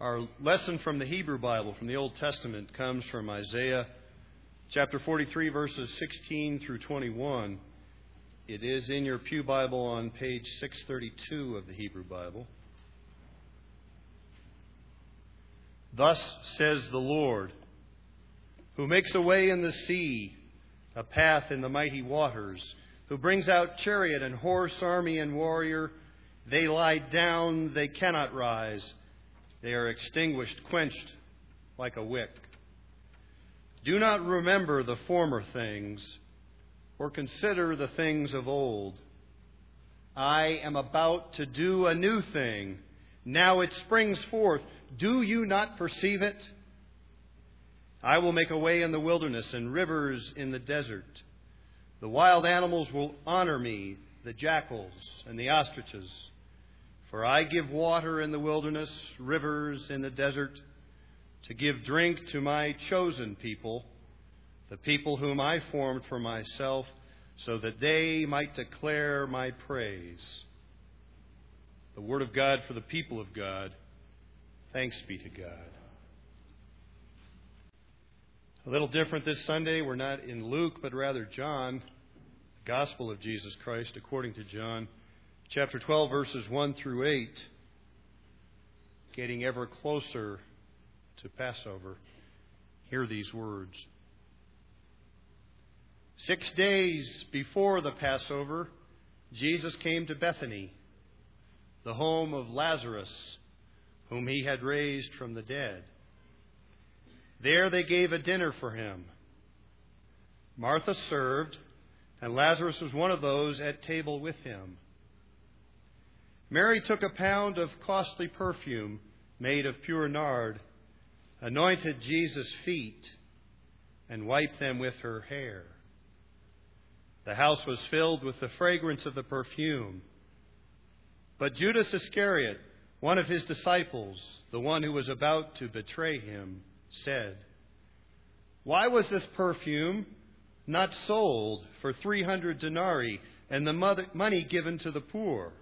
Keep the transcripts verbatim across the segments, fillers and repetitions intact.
Our lesson from the Hebrew Bible, from the Old Testament, comes from Isaiah chapter forty-three, verses sixteen through twenty-one. It is in your pew Bible on page six thirty-two of the Hebrew Bible. Thus says the Lord, who makes a way in the sea, a path in the mighty waters, who brings out chariot and horse, army and warrior. They lie down, they cannot rise. They are extinguished, quenched like a wick. Do not remember the former things, or consider the things of old. I am about to do a new thing. Now it springs forth. Do you not perceive it? I will make a way in the wilderness and rivers in the desert. The wild animals will honor me, the jackals and the ostriches. For I give water in the wilderness, rivers in the desert, to give drink to my chosen people, the people whom I formed for myself, so that they might declare my praise. The word of God for the people of God. Thanks be to God. A little different this Sunday. We're not in Luke, but rather John, the Gospel of Jesus Christ according to John. Chapter twelve, verses one through eight, getting ever closer to Passover. Hear these words. Six days before the Passover, Jesus came to Bethany, the home of Lazarus, whom he had raised from the dead. There they gave a dinner for him. Martha served, and Lazarus was one of those at table with him. Mary took a pound of costly perfume made of pure nard, anointed Jesus' feet, and wiped them with her hair. The house was filled with the fragrance of the perfume. But Judas Iscariot, one of his disciples, the one who was about to betray him, said, "Why was this perfume not sold for three hundred denarii and the money given to the poor?"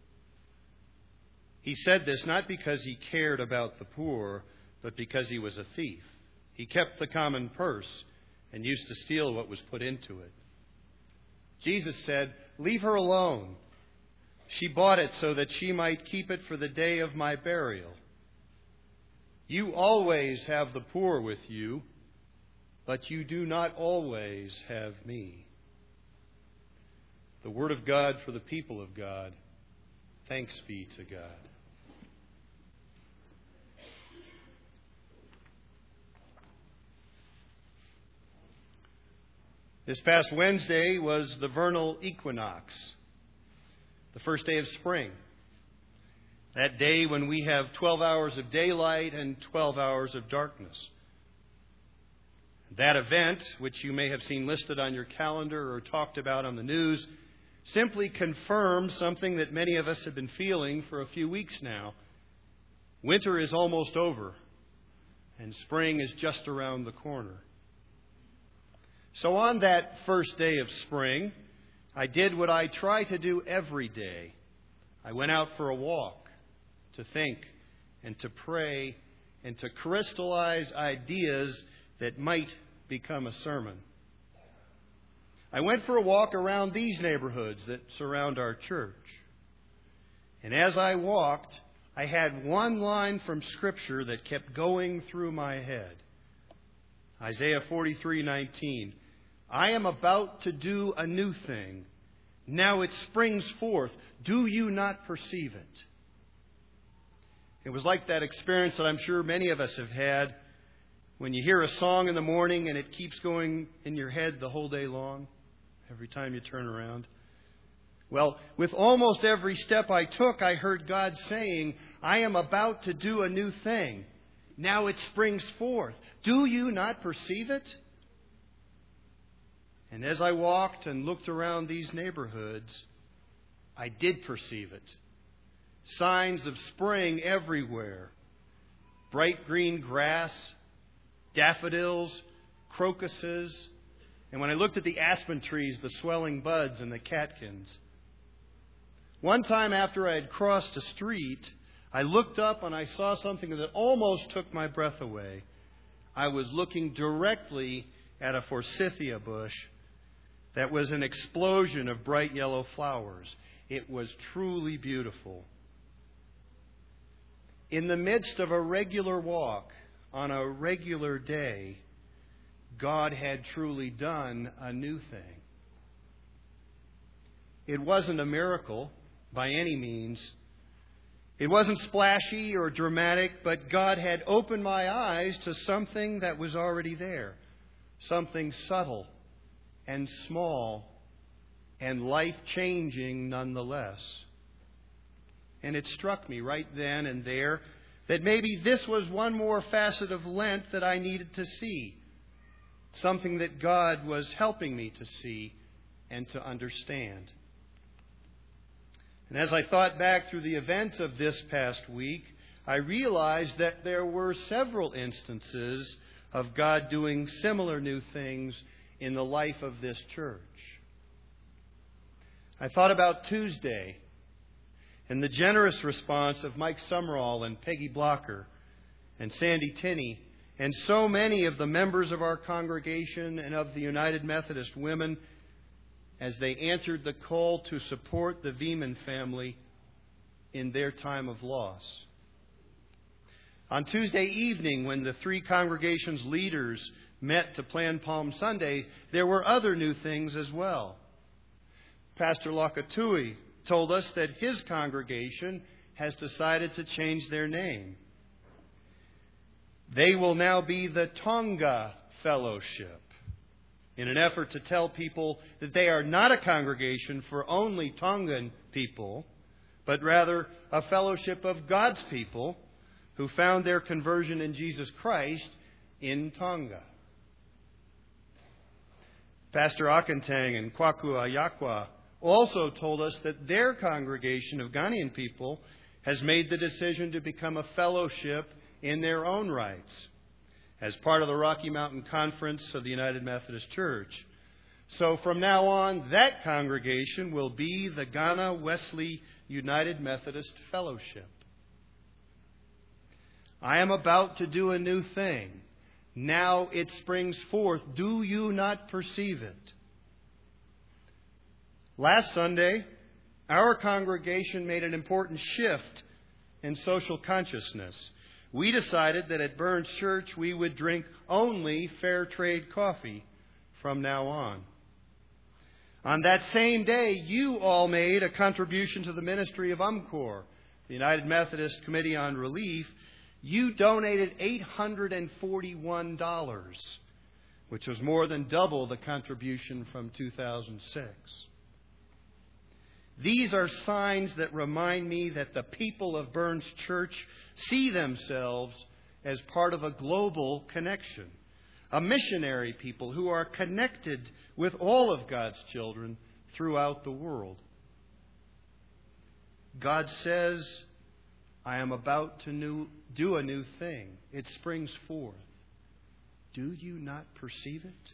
He said this not because he cared about the poor, but because he was a thief. He kept the common purse and used to steal what was put into it. Jesus said, "Leave her alone. She bought it so that she might keep it for the day of my burial. You always have the poor with you, but you do not always have me." The word of God for the people of God. Thanks be to God. This past Wednesday was the vernal equinox, the first day of spring. That day when we have twelve hours of daylight and twelve hours of darkness. That event, which you may have seen listed on your calendar or talked about on the news, simply confirms something that many of us have been feeling for a few weeks now. Winter is almost over, and spring is just around the corner. So on that first day of spring, I did what I try to do every day. I went out for a walk to think and to pray and to crystallize ideas that might become a sermon. I went for a walk around these neighborhoods that surround our church. And as I walked, I had one line from Scripture that kept going through my head. Isaiah forty-three nineteen. I am about to do a new thing. Now it springs forth. Do you not perceive it? It was like that experience that I'm sure many of us have had when you hear a song in the morning and it keeps going in your head the whole day long, every time you turn around. Well, with almost every step I took, I heard God saying, I am about to do a new thing. Now it springs forth. Do you not perceive it? And as I walked and looked around these neighborhoods, I did perceive it. Signs of spring everywhere. Bright green grass, daffodils, crocuses, and when I looked at the aspen trees, the swelling buds and the catkins. One time after I had crossed a street, I looked up and I saw something that almost took my breath away. I was looking directly at a forsythia bush that was an explosion of bright yellow flowers. It was truly beautiful. In the midst of a regular walk, on a regular day, God had truly done a new thing. It wasn't a miracle by any means. It wasn't splashy or dramatic, but God had opened my eyes to something that was already there. Something subtle and small and life-changing nonetheless. And it struck me right then and there that maybe this was one more facet of Lent that I needed to see. Something that God was helping me to see and to understand. And as I thought back through the events of this past week, I realized that there were several instances of God doing similar new things in the life of this church. I thought about Tuesday and the generous response of Mike Summerall and Peggy Blocker and Sandy Tinney and so many of the members of our congregation and of the United Methodist Women as they answered the call to support the Veman family in their time of loss. On Tuesday evening, when the three congregations' leaders met to plan Palm Sunday, there were other new things as well. Pastor Lakatui told us that his congregation has decided to change their name. They will now be the Tonga Fellowship, in an effort to tell people that they are not a congregation for only Tongan people, but rather a fellowship of God's people who found their conversion in Jesus Christ in Tonga. Pastor Akantang and Kwaku Ayakwa also told us that their congregation of Ghanaian people has made the decision to become a fellowship in their own rights, as part of the Rocky Mountain Conference of the United Methodist Church. So from now on, that congregation will be the Ghana Wesley United Methodist Fellowship. I am about to do a new thing. Now it springs forth. Do you not perceive it? Last Sunday, our congregation made an important shift in social consciousness. We decided that at Burns Church we would drink only fair trade coffee from now on. On that same day, you all made a contribution to the ministry of UMCOR, the United Methodist Committee on Relief. You donated eight hundred forty-one dollars, which was more than double the contribution from two thousand six. These are signs that remind me that the people of Burns Church see themselves as part of a global connection, a missionary people who are connected with all of God's children throughout the world. God says, I am about to new, do a new thing. It springs forth. Do you not perceive it?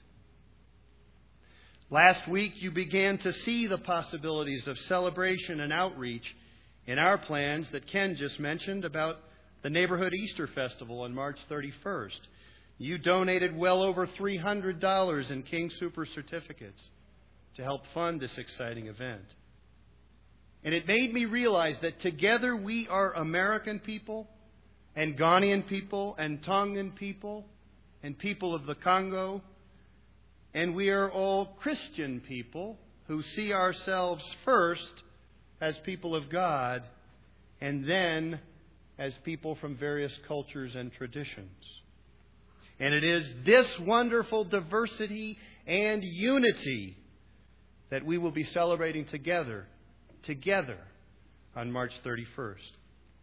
Last week, you began to see the possibilities of celebration and outreach in our plans that Ken just mentioned about the Neighborhood Easter Festival on March thirty-first. You donated well over three hundred dollars in King Super certificates to help fund this exciting event. And it made me realize that together we are American people and Ghanaian people and Tongan people and people of the Congo. And we are all Christian people who see ourselves first as people of God and then as people from various cultures and traditions. And it is this wonderful diversity and unity that we will be celebrating together, together on March thirty-first.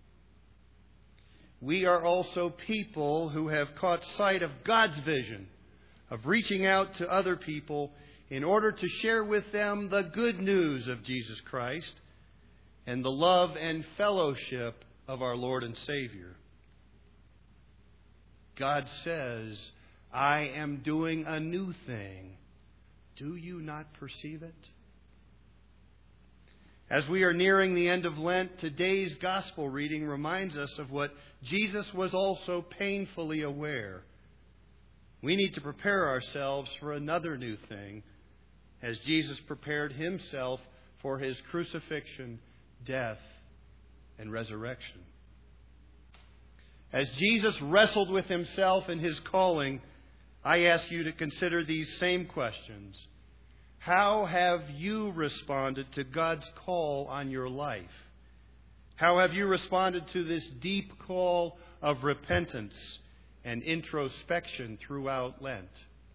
We are also people who have caught sight of God's vision of reaching out to other people in order to share with them the good news of Jesus Christ and the love and fellowship of our Lord and Savior. God says, I am doing a new thing. Do you not perceive it? As we are nearing the end of Lent, today's gospel reading reminds us of what Jesus was also painfully aware. We need to prepare ourselves for another new thing, as Jesus prepared himself for his crucifixion, death, and resurrection. As Jesus wrestled with himself and his calling, I ask you to consider these same questions. How have you responded to God's call on your life? How have you responded to this deep call of repentance and introspection throughout Lent?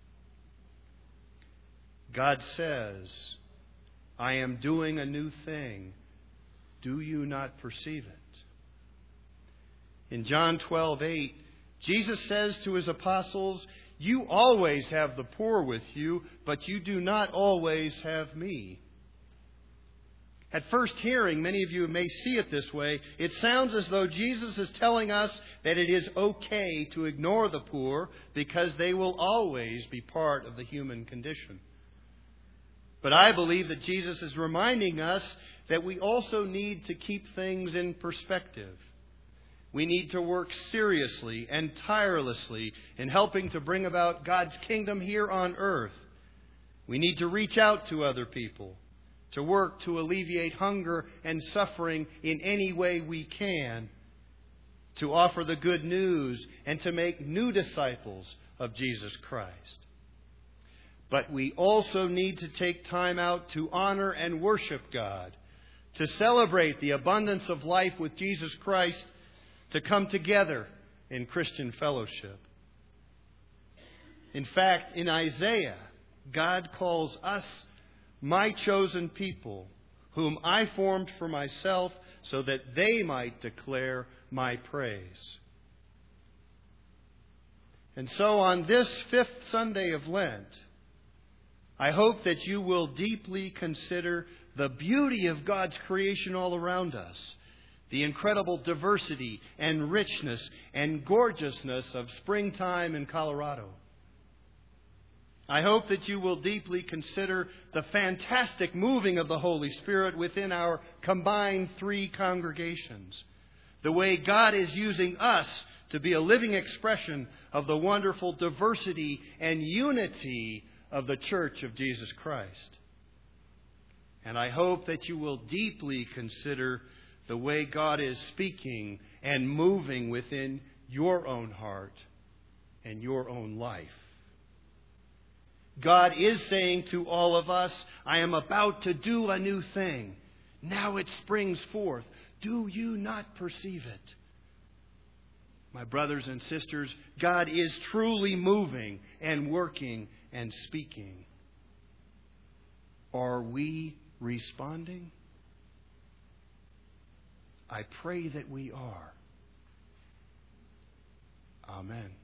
God says, I am doing a new thing. Do you not perceive it? In John twelve eight, Jesus says to his apostles, you always have the poor with you, but you do not always have me. At first hearing, many of you may see it this way. It sounds as though Jesus is telling us that it is okay to ignore the poor because they will always be part of the human condition. But I believe that Jesus is reminding us that we also need to keep things in perspective. We need to work seriously and tirelessly in helping to bring about God's kingdom here on earth. We need to reach out to other people, to work to alleviate hunger and suffering in any way we can, to offer the good news and to make new disciples of Jesus Christ. But we also need to take time out to honor and worship God, to celebrate the abundance of life with Jesus Christ, to come together in Christian fellowship. In fact, in Isaiah, God calls us my chosen people, whom I formed for myself, so that they might declare my praise. And so on this fifth Sunday of Lent, I hope that you will deeply consider the beauty of God's creation all around us, the incredible diversity and richness and gorgeousness of springtime in Colorado. I hope that you will deeply consider the fantastic moving of the Holy Spirit within our combined three congregations, the way God is using us to be a living expression of the wonderful diversity and unity of the Church of Jesus Christ. And I hope that you will deeply consider the way God is speaking and moving within your own heart and your own life. God is saying to all of us, I am about to do a new thing. Now it springs forth. Do you not perceive it? My brothers and sisters, God is truly moving and working and speaking. Are we responding? I pray that we are. Amen.